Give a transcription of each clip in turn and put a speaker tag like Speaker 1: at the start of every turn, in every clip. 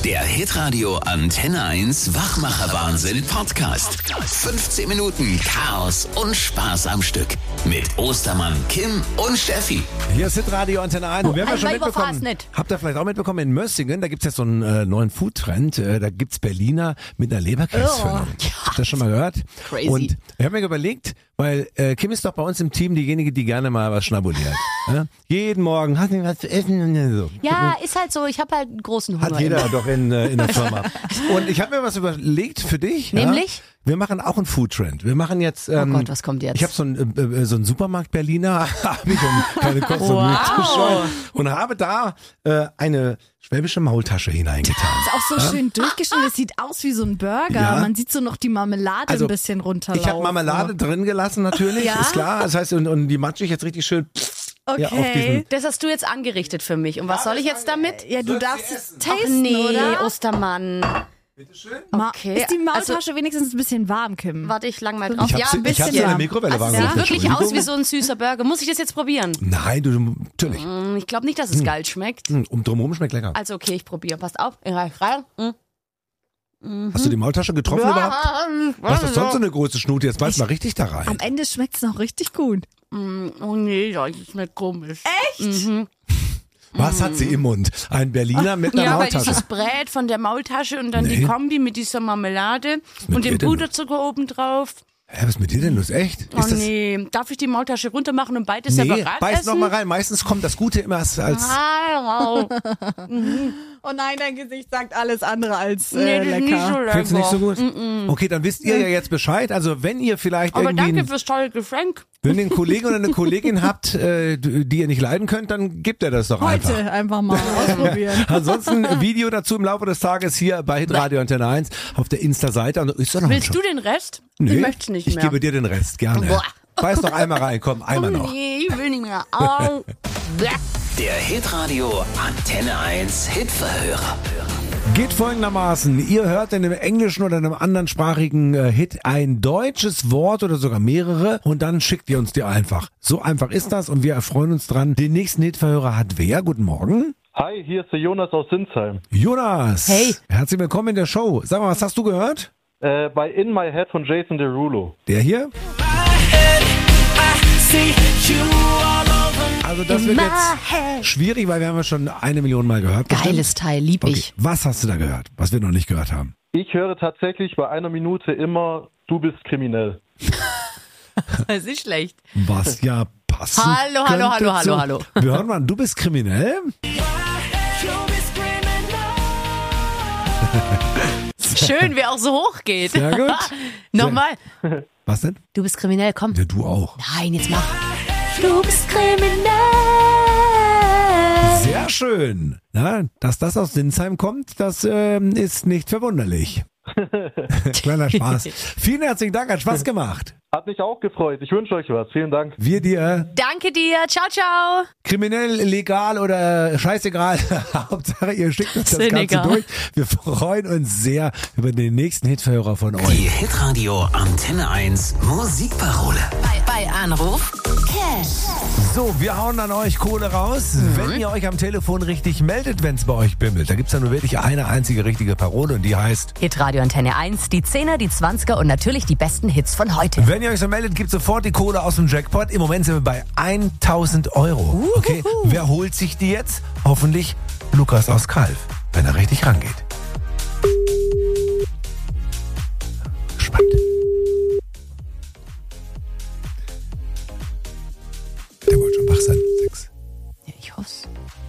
Speaker 1: Der Hitradio Antenne 1 Wachmacher-Wahnsinn Podcast. 15 Minuten Chaos und Spaß am Stück. Mit Ostermann, Kim und Steffi.
Speaker 2: Hier ist Hitradio Antenne 1. Und wir haben ja schon mitbekommen,
Speaker 3: nicht.
Speaker 2: habt ihr vielleicht auch mitbekommen, in Mössingen, da gibt's jetzt so einen neuen Food-Trend. Da gibt's Berliner mit einer Leberkäsefüllung. Habt ihr das schon mal gehört?
Speaker 3: Crazy.
Speaker 2: Und ich habe mir überlegt, weil Kim ist doch bei uns im Team diejenige, die gerne mal was schnabuliert. Ja? Jeden Morgen, hast du was zu essen? Und so.
Speaker 3: Ja, ist halt so. Ich habe halt einen großen Hunger.
Speaker 2: Hat jeder doch in der Firma. Und ich habe mir was überlegt für dich.
Speaker 3: Nämlich?
Speaker 2: Ja? Wir machen auch einen Food-Trend. Wir machen jetzt...
Speaker 3: Oh Gott, was kommt jetzt?
Speaker 2: Ich habe so einen Supermarkt-Berliner, habe ich, um keine Kosten und Mühe zu scheuen, und habe da eine schwäbische Maultasche hineingetan.
Speaker 4: Ist auch so schön durchgeschnitten. Es sieht aus wie so ein Burger.
Speaker 2: Ja.
Speaker 4: Man sieht so noch die Marmelade ein bisschen runterlaufen.
Speaker 2: Ich habe Marmelade drin gelassen natürlich,
Speaker 4: Ja?
Speaker 2: ist klar. Das heißt, und die matsche ich jetzt richtig schön ja, auf diesen...
Speaker 3: Das hast du jetzt angerichtet für mich. Und was soll ich jetzt damit?
Speaker 4: Ja, du darfst es
Speaker 3: Ach
Speaker 4: tasten,
Speaker 3: nee,
Speaker 4: oder?
Speaker 3: Ostermann.
Speaker 2: Bitteschön.
Speaker 3: Okay.
Speaker 4: Ist die Maultasche
Speaker 3: Also,
Speaker 4: wenigstein bisschen warm, Kim?
Speaker 3: warte, ich lang mal drauf.
Speaker 2: Ich
Speaker 3: Ja, ein
Speaker 2: habe sie
Speaker 3: bisschen.
Speaker 2: in der Mikrowelle warm
Speaker 3: Sieht
Speaker 2: gemacht,
Speaker 3: wirklich aus wie
Speaker 2: Entschuldigung.
Speaker 3: so ein süßer Burger. Muss ich das jetzt probieren?
Speaker 2: Nein, natürlich.
Speaker 3: Ich glaube nicht, dass es geil schmeckt.
Speaker 2: Und drumherum schmeckt lecker.
Speaker 3: Also okay, ich probiere. Passt auf. Rein.
Speaker 2: Hast du die Maultasche getroffen überhaupt? Was ist sonst so eine große Schnute? Jetzt beiß mal richtig da rein.
Speaker 4: Am Ende schmeckt es noch richtig gut.
Speaker 3: Oh nee, das schmeckt komisch.
Speaker 4: Echt?
Speaker 2: Was hat sie im Mund? Ein Berliner mit einer
Speaker 3: Ja, weil
Speaker 2: Maultasche.
Speaker 3: dieses Brät von der Maultasche und dann
Speaker 2: Nee.
Speaker 3: die Kombi mit dieser Marmelade
Speaker 2: mit
Speaker 3: und
Speaker 2: dir
Speaker 3: dem
Speaker 2: denn?
Speaker 3: Puderzucker oben drauf.
Speaker 2: Hä, was ist mit dir denn los? Echt?
Speaker 3: Oh nee, darf ich die Maultasche runter machen und beides
Speaker 2: Nee,
Speaker 3: separat
Speaker 2: beiß
Speaker 3: essen?
Speaker 2: noch mal rein. Meistens kommt das Gute immer als
Speaker 3: Au.
Speaker 4: Oh nein, dein Gesicht sagt alles andere als
Speaker 3: Nee, das ist nicht so lecker.
Speaker 2: Findest du nicht so gut? Okay, dann wisst ihr ja jetzt Bescheid. Also wenn ihr vielleicht
Speaker 3: Aber
Speaker 2: irgendwie
Speaker 3: danke fürs tolle Geschenk.
Speaker 2: wenn ihr einen Kollegen oder eine Kollegin habt, die ihr nicht leiden könnt, dann gebt ihr das doch einfach.
Speaker 4: Heute einfach mal ausprobieren.
Speaker 2: Ansonsten ein Video dazu im Laufe des Tages hier bei Hitradio Antenne 1 auf der Insta-Seite. Und ist doch noch
Speaker 3: Willst du den Rest?
Speaker 2: Nee,
Speaker 3: Ich möchte nicht
Speaker 2: ich
Speaker 3: mehr.
Speaker 2: gebe dir den Rest, gerne.
Speaker 3: Boah.
Speaker 2: Beiß noch einmal rein, komm, einmal noch.
Speaker 3: Nee, ich will nicht mehr. Au.
Speaker 1: Der Hitradio Antenne 1 Hitverhörer.
Speaker 2: Geht folgendermaßen, ihr hört in einem englischen oder einem anderssprachigen Hit ein deutsches Wort oder sogar mehrere und dann schickt ihr uns die einfach. So einfach ist das und wir erfreuen uns dran. Den nächsten Hitverhörer hat wer? Guten Morgen.
Speaker 5: Hi, hier ist der Jonas aus Sinsheim.
Speaker 2: Jonas.
Speaker 3: Hey.
Speaker 2: Herzlich willkommen in der Show. Sag mal, was hast du gehört?
Speaker 5: Bei In My Head von Jason Derulo.
Speaker 2: Der hier? Also das wird jetzt schwierig, weil wir haben ja schon 1 Million Mal gehört. bestimmt.
Speaker 3: Geiles Teil, lieb
Speaker 2: Okay.
Speaker 3: ich.
Speaker 2: Was hast du da gehört, was wir noch nicht gehört haben?
Speaker 5: Ich höre tatsächlich bei einer Minute immer, du bist kriminell.
Speaker 3: Das ist nicht schlecht.
Speaker 2: Was ja passen
Speaker 3: Hallo,
Speaker 2: könnte
Speaker 3: hallo, hallo,
Speaker 2: zu-
Speaker 3: hallo.
Speaker 2: Wir hören mal, du bist kriminell?
Speaker 3: Schön, wer auch so hoch geht.
Speaker 2: Sehr gut.
Speaker 3: Nochmal.
Speaker 2: Was denn?
Speaker 3: Du bist kriminell, komm.
Speaker 2: Ja, du auch.
Speaker 3: Nein, jetzt mach. Du bist kriminell.
Speaker 2: Sehr schön. Na, dass das aus Sinsheim kommt, das ist nicht verwunderlich. Kleiner Spaß. Vielen herzlichen Dank, hat Spaß gemacht.
Speaker 5: Hat mich auch gefreut. Ich wünsche euch was. Vielen Dank.
Speaker 2: Wir dir,
Speaker 3: Danke dir. Ciao, ciao.
Speaker 2: kriminell, legal oder scheißegal, Hauptsache ihr schickt uns das
Speaker 3: Ist
Speaker 2: Ganze
Speaker 3: egal.
Speaker 2: durch. Wir freuen uns sehr über den nächsten Hitverhörer von euch.
Speaker 1: Die Hitradio Antenne 1 Musikparole.
Speaker 6: Bei Anruf Cash.
Speaker 2: So, wir hauen an euch Kohle raus, wenn ihr euch am Telefon richtig meldet, wenn es bei euch bimmelt. Da gibt's ja nur wirklich eine einzige richtige Parole und die heißt:
Speaker 3: Hitradio Antenne 1, die 10er, die 20er und natürlich die besten Hits von heute.
Speaker 2: Wenn ihr euch so meldet, gibt sofort die Kohle aus dem Jackpot. Im Moment sind wir bei 1.000 Euro. Okay, wer holt sich die jetzt? Hoffentlich Lukas aus Kalf, wenn er richtig rangeht. Spannend. Der wollte schon wach sein. 6.
Speaker 3: Ja, ich hoff's.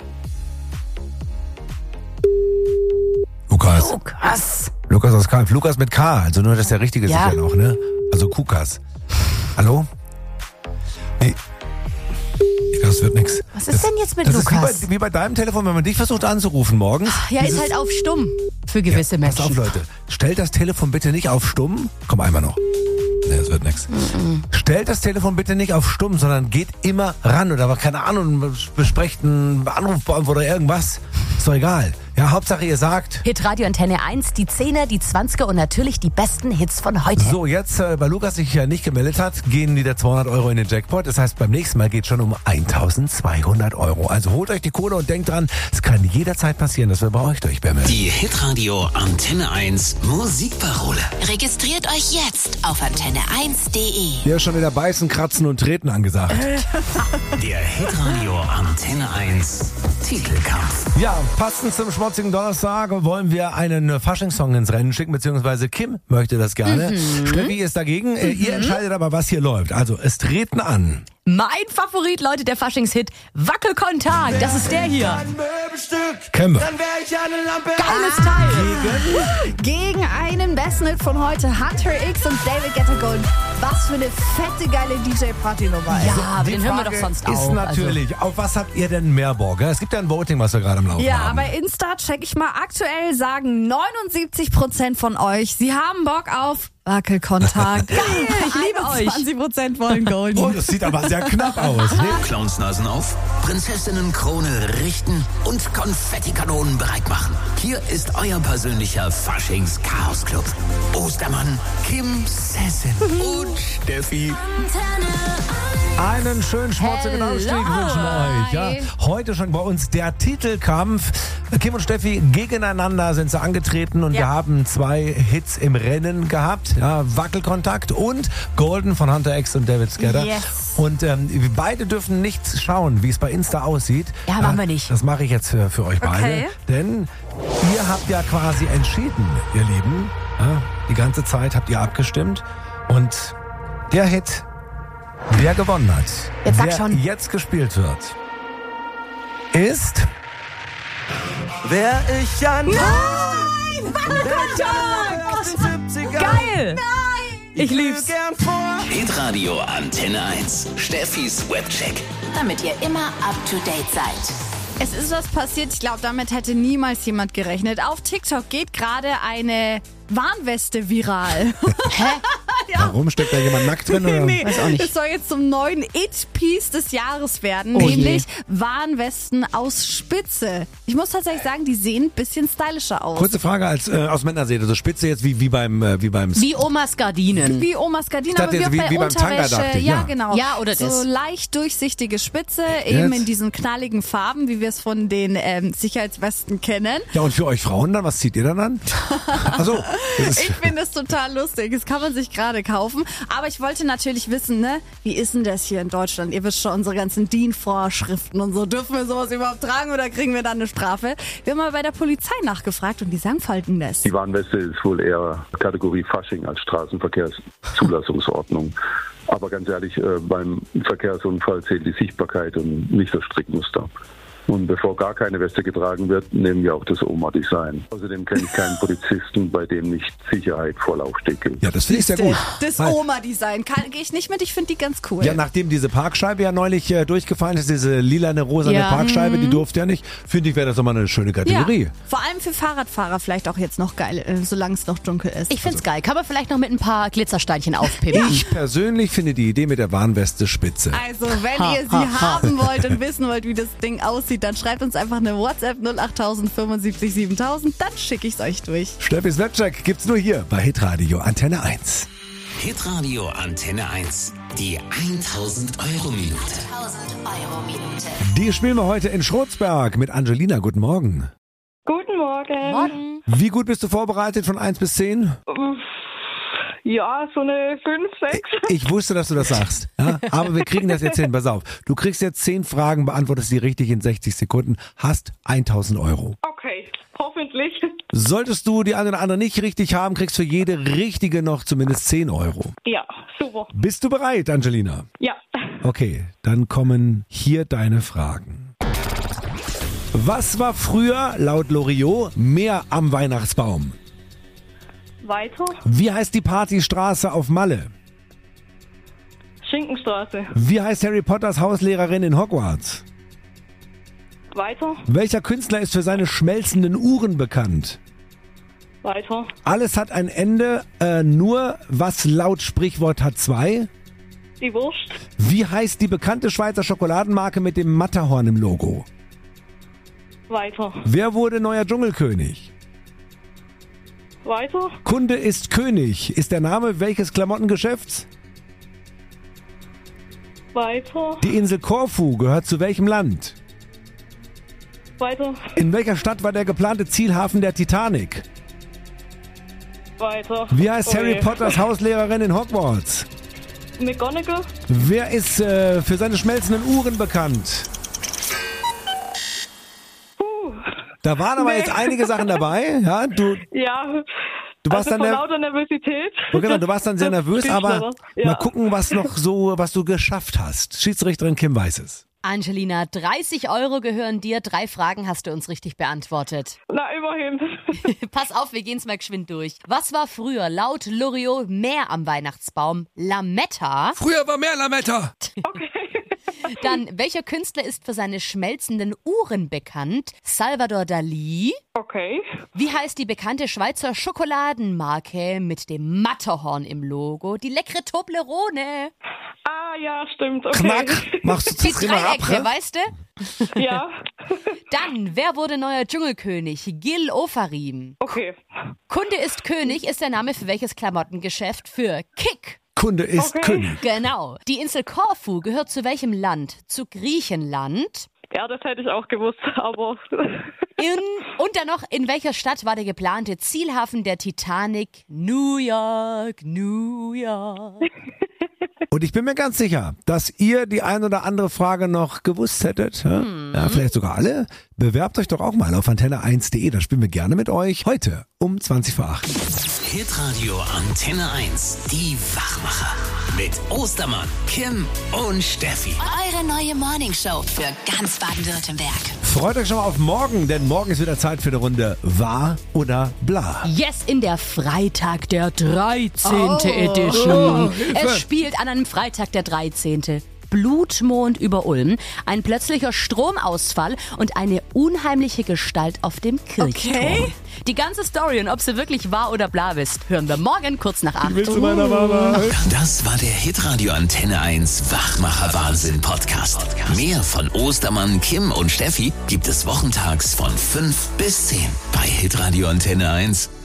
Speaker 2: Lukas.
Speaker 3: Lukas.
Speaker 2: Lukas aus Kalf. Lukas mit K. Also nur, dass der Richtige
Speaker 3: Ja.
Speaker 2: sicher noch, ne? Also Kukas. Hallo? Nee. Ich glaube, es wird nichts.
Speaker 3: Was ist denn jetzt mit
Speaker 2: Das
Speaker 3: Lukas?
Speaker 2: ist wie bei deinem Telefon, wenn man dich versucht anzurufen morgens.
Speaker 3: Ja,
Speaker 2: Dieses-
Speaker 3: ist halt auf stumm für gewisse
Speaker 2: Pass auf,
Speaker 3: Menschen.
Speaker 2: Leute. Stellt das Telefon bitte nicht auf stumm. Komm, einmal noch. Nee, es wird nichts. Stellt das Telefon bitte nicht auf stumm, sondern geht immer ran oder keine Ahnung, besprecht einen Anrufbeantworter oder irgendwas. Ist doch egal. Ja, Ja, Hauptsache ihr sagt.
Speaker 3: Hitradio Antenne 1, die 10er, die 20er und natürlich die besten Hits von heute.
Speaker 2: So, jetzt, weil Lukas sich ja nicht gemeldet hat, gehen wieder 200 Euro in den Jackpot. Das heißt, beim nächsten Mal geht es schon um 1.200 Euro. Also holt euch die Kohle und denkt dran, es kann jederzeit passieren, dass wir bei euch durchbimmeln.
Speaker 1: Die Hitradio Antenne 1 Musikparole.
Speaker 6: Registriert euch jetzt auf antenne1.de.
Speaker 2: Hier ist schon wieder Beißen, Kratzen und Treten angesagt.
Speaker 1: Der Hitradio Antenne 1 Titelkampf.
Speaker 2: Ja, passend zum schmutzigen Donnerstag wollen wir einen Faschingssong ins Rennen schicken, beziehungsweise Kim möchte das gerne. Steffi ist dagegen. Ihr entscheidet aber, was hier läuft. Also, es treten an.
Speaker 3: Mein Favorit, Leute, der Faschingshit Wackelkontakt. Das ist der hier.
Speaker 2: Kennen wir.
Speaker 3: Geiles Teil.
Speaker 4: Gegen einen besten Hit von heute, Hunter X und David Guetta Golden. Was für eine fette, geile DJ-Party-Nummer.
Speaker 3: Ja, aber
Speaker 2: Die
Speaker 3: den hören wir
Speaker 2: Frage
Speaker 3: doch sonst
Speaker 2: ist
Speaker 3: auch.
Speaker 2: natürlich, auf was habt ihr denn mehr Bock? Es gibt ja ein Voting, was wir gerade am Laufen
Speaker 4: Ja,
Speaker 2: haben.
Speaker 4: bei Insta check ich mal. Aktuell sagen 79% von euch, sie haben Bock auf Wackelkontakt. Geil, ich liebe euch. 20% wollen Golden.
Speaker 2: Oh, das sieht aber sehr knapp aus. Ne?
Speaker 1: Clownsnasen auf, Prinzessinnenkrone richten und Konfettikanonen bereit machen. Hier ist euer persönlicher Faschings-Chaos-Club. Ostermann, Kim, Sessin und Steffi.
Speaker 2: Einen schönen schmutzigen Aufstieg wünschen wir euch. Ja. Heute schon bei uns der Titelkampf. Kim und Steffi gegeneinander sind sie angetreten und wir haben 2 Hits im Rennen gehabt. Ja, Wackelkontakt und Golden von Hunter X und David Guetta.
Speaker 4: Yes.
Speaker 2: Und wir beide dürfen nicht schauen, wie es bei Insta aussieht.
Speaker 3: Ja, machen wir nicht.
Speaker 2: Das mache ich jetzt für euch beide.
Speaker 4: Okay.
Speaker 2: Denn ihr habt ja quasi entschieden, ihr Lieben. Ja, die ganze Zeit habt ihr abgestimmt. Und der Hit, der gewonnen hat,
Speaker 3: Jetzt sag
Speaker 2: der
Speaker 3: schon.
Speaker 2: jetzt gespielt wird, ist...
Speaker 7: Wär ich ein
Speaker 3: Geil.
Speaker 7: ich lieb's gern vor.
Speaker 1: Hitradio Antenne 1. Steffis Webcheck.
Speaker 6: Damit ihr immer up to date seid.
Speaker 4: Es ist was passiert, ich glaube, damit hätte niemals jemand gerechnet. Auf TikTok geht gerade eine Warnweste viral.
Speaker 3: Hä?
Speaker 2: Warum steckt da jemand nackt drin? Oder?
Speaker 4: Nee,
Speaker 3: Weiß auch nicht.
Speaker 4: es soll jetzt zum neuen It-Piece des Jahres werden,
Speaker 3: Oh je.
Speaker 4: nämlich Warnwesten aus Spitze. Ich muss tatsächlich sagen, die sehen ein bisschen stylischer aus.
Speaker 2: Kurze Frage aus Männerseite, so spitze jetzt wie beim
Speaker 3: Wie Omas Gardinen.
Speaker 4: Wie Omas Gardinen,
Speaker 2: Ich
Speaker 4: aber
Speaker 2: dachte
Speaker 4: wie
Speaker 2: jetzt
Speaker 4: auch
Speaker 2: wie
Speaker 4: bei
Speaker 2: beim Tanga,
Speaker 4: Unterwäsche.
Speaker 2: dachte ich,
Speaker 4: Ja,
Speaker 2: ja.
Speaker 4: genau.
Speaker 3: Ja, oder
Speaker 4: so
Speaker 3: das.
Speaker 4: leicht durchsichtige Spitze, eben
Speaker 2: Jetzt?
Speaker 4: in diesen knalligen Farben, wie wir es von den Sicherheitswesten kennen.
Speaker 2: Ja, und für euch Frauen dann, was zieht ihr dann an? Achso,
Speaker 4: Ich finde es total lustig. Das kann man sich gerade kaufen. Aber ich wollte natürlich wissen, ne, wie ist denn das hier in Deutschland? Ihr wisst schon, unsere ganzen DIN-Vorschriften und so. Dürfen wir sowas überhaupt tragen oder kriegen wir dann eine Strafe? Wir haben mal bei der Polizei nachgefragt und die sagen Folgendes.
Speaker 5: Die Warnweste ist wohl eher Kategorie Fasching als Straßenverkehrszulassungsordnung. Aber ganz ehrlich, beim Verkehrsunfall zählt die Sichtbarkeit und nicht das Strickmuster. Und bevor gar keine Weste getragen wird, nehmen wir auch das Oma-Design. Außerdem kenne ich keinen Polizisten, bei dem nicht Sicherheit vor Laufsteg gilt.
Speaker 2: ja, das finde ich sehr gut.
Speaker 4: Das
Speaker 2: Weil-
Speaker 4: Oma-Design. Gehe ich nicht mit, ich finde die ganz cool.
Speaker 2: Ja, nachdem diese Parkscheibe ja neulich durchgefallen ist, diese lilane, rosane
Speaker 3: Ja.
Speaker 2: Parkscheibe, die durfte ja nicht, finde ich, wäre das nochmal eine schöne Kategorie.
Speaker 4: Vor allem für Fahrradfahrer vielleicht auch jetzt noch geil, solange es noch dunkel ist.
Speaker 3: Ich find's geil. Kann man vielleicht noch mit ein paar Glitzersteinchen aufpippen.
Speaker 2: Ich persönlich finde die Idee mit der Warnweste spitze.
Speaker 4: Also, wenn ihr sie haben wollt und wissen wollt, wie das Ding aussieht, dann schreibt uns einfach eine WhatsApp 08000 75 7000, dann schicke ich es euch durch.
Speaker 2: Steffis Webcheck gibt's nur hier bei Hitradio Antenne 1.
Speaker 1: Hitradio Antenne 1. Die 1000-Euro-Minute.
Speaker 6: 1000-Euro-Minute.
Speaker 2: Die spielen wir heute in Schrotzberg mit Angelina. Guten Morgen.
Speaker 8: Guten Morgen.
Speaker 3: Morgen.
Speaker 2: Wie gut bist du vorbereitet von 1 bis 10?
Speaker 8: Ja, so eine 5, 6.
Speaker 2: Ich wusste, dass du das sagst. Ja? Aber wir kriegen das jetzt hin. Pass auf. Du kriegst jetzt 10 Fragen, beantwortest sie richtig in 60 Sekunden, hast 1000 Euro.
Speaker 8: Okay, hoffentlich.
Speaker 2: Solltest du die eine oder andere nicht richtig haben, kriegst für jede richtige noch zumindest 10 Euro.
Speaker 8: Ja, super.
Speaker 2: Bist du bereit, Angelina?
Speaker 8: Ja.
Speaker 2: Okay, dann kommen hier deine Fragen. Was war früher, laut Loriot, mehr am Weihnachtsbaum?
Speaker 8: Weiter.
Speaker 2: Wie heißt die Partystraße auf Malle?
Speaker 8: Schinkenstraße.
Speaker 2: Wie heißt Harry Potters Hauslehrerin in Hogwarts?
Speaker 8: Weiter.
Speaker 2: Welcher Künstler ist für seine schmelzenden Uhren bekannt?
Speaker 8: Weiter.
Speaker 2: Alles hat ein Ende, nur was laut Sprichwort hat 2?
Speaker 8: Die Wurst.
Speaker 2: Wie heißt die bekannte Schweizer Schokoladenmarke mit dem Matterhorn im Logo?
Speaker 8: Weiter.
Speaker 2: Wer wurde neuer Dschungelkönig?
Speaker 8: Weiter.
Speaker 2: Kunde ist König ist der Name welches Klamottengeschäfts?
Speaker 8: Weiter.
Speaker 2: Die Insel Korfu gehört zu welchem Land?
Speaker 8: Weiter.
Speaker 2: In welcher Stadt war der geplante Zielhafen der Titanic?
Speaker 8: Weiter.
Speaker 2: Wie heißt Harry
Speaker 8: Okay.
Speaker 2: Potters Hauslehrerin in Hogwarts?
Speaker 8: McGonagall.
Speaker 2: Wer ist für seine schmelzenden Uhren bekannt? Da waren aber jetzt einige Sachen dabei. Ja, du
Speaker 8: Ja.
Speaker 2: warst
Speaker 8: also
Speaker 2: dann
Speaker 8: vor lauter Nervosität.
Speaker 2: genau, du warst dann sehr nervös, aber
Speaker 8: Ja.
Speaker 2: mal gucken, was du geschafft hast. Schiedsrichterin Kim weiß es.
Speaker 3: Angelina, 30 € gehören dir. 3 Fragen hast du uns richtig beantwortet.
Speaker 8: Na, immerhin.
Speaker 3: Pass auf, wir gehen's mal geschwind durch. Was war früher laut Loriot mehr am Weihnachtsbaum? Lametta?
Speaker 9: Früher war mehr Lametta.
Speaker 8: Okay.
Speaker 3: Dann, welcher Künstler ist für seine schmelzenden Uhren bekannt? Salvador Dalí.
Speaker 8: Okay.
Speaker 3: Wie heißt die bekannte Schweizer Schokoladenmarke mit dem Matterhorn im Logo? Die leckere Toblerone.
Speaker 8: Ah, ja, stimmt. Okay.
Speaker 2: Knack, machst du
Speaker 3: Die
Speaker 2: zu immer ab,
Speaker 3: Dreiecke, weißt du?
Speaker 8: Ja.
Speaker 3: Dann, wer wurde neuer Dschungelkönig? Gil Ofarim.
Speaker 8: Okay.
Speaker 3: Kunde ist König ist der Name für welches Klamottengeschäft? Für Kick.
Speaker 2: Kunde ist König.
Speaker 3: Genau. Die Insel Korfu gehört zu welchem Land? Zu Griechenland.
Speaker 8: Ja, das hätte ich auch gewusst, aber...
Speaker 3: Und dann noch, in welcher Stadt war der geplante Zielhafen der Titanic? New York, New York.
Speaker 2: Und ich bin mir ganz sicher, dass ihr die ein oder andere Frage noch gewusst hättet. Ja, vielleicht sogar alle. Bewerbt euch doch auch mal auf antenne1.de. Da spielen wir gerne mit euch. Heute um 20:08.
Speaker 1: Hitradio Antenne 1. Die Wachmacher. Mit Ostermann, Kim und Steffi.
Speaker 6: Eure neue Morningshow für ganz Baden-Württemberg.
Speaker 2: Freut euch schon mal auf morgen, denn morgen ist wieder Zeit für eine Runde Wahr oder Bla.
Speaker 3: Yes, in der Freitag der 13. Edition. Es spielt an einem Freitag der 13. Blutmond über Ulm, ein plötzlicher Stromausfall und eine unheimliche Gestalt auf dem Kirchturm.
Speaker 4: Okay.
Speaker 3: Die ganze Story und ob sie wirklich wahr oder bla ist, hören wir morgen kurz nach 8.
Speaker 2: Willst du meiner Mama?
Speaker 1: Das war der Hitradio Antenne 1 Wachmacher Wahnsinn Podcast. Mehr von Ostermann, Kim und Steffi gibt es wochentags von 5 bis 10 bei Hitradio Antenne 1.